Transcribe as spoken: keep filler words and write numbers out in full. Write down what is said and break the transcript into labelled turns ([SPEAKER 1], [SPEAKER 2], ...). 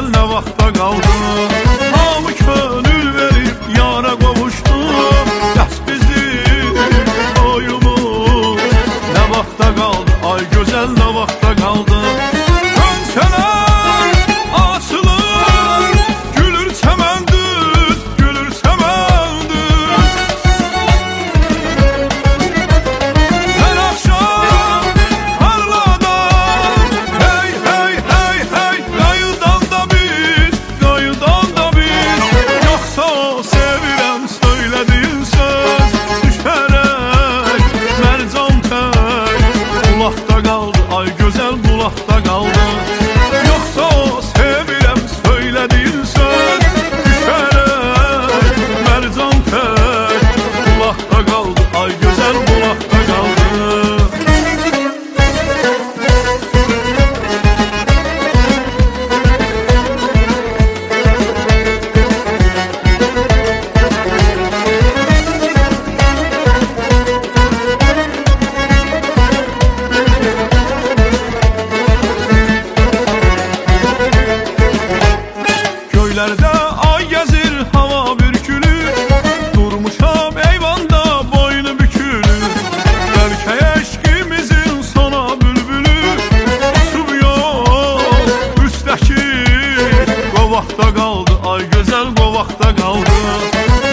[SPEAKER 1] ne vaxta qaldı. Hamı könül verib yara qovuşdu. Bəs bizim toyumuz ne vaxta qaldı. Ay gözəl ne vaxta qaldı. Dönsələr açılır, gülür çəməndüz, gülür çəməndüz. Hər axşam parladan, hey hey hey hey, qayıdan da biz, qayıdan da biz. Yoxsa o sevirəm söylədiyin söz düşərək mərcan tək bulaqda qaldı. Ay gözəl bulaqda qaldı. Yoxsa o sevirəm söylədiyin söz düşərək mərcan tək bulaqda qaldı. Ay gözəl bulaqda qaldı. Göylərdə ay gəzir, hava bürkülü. Durmuşam eyvanda boynu bükülü. Bəlkə eşqimizin sona bülbülü uçub yol üstəki qovaqda qaldı. Ay gözəl qovaqda qaldı.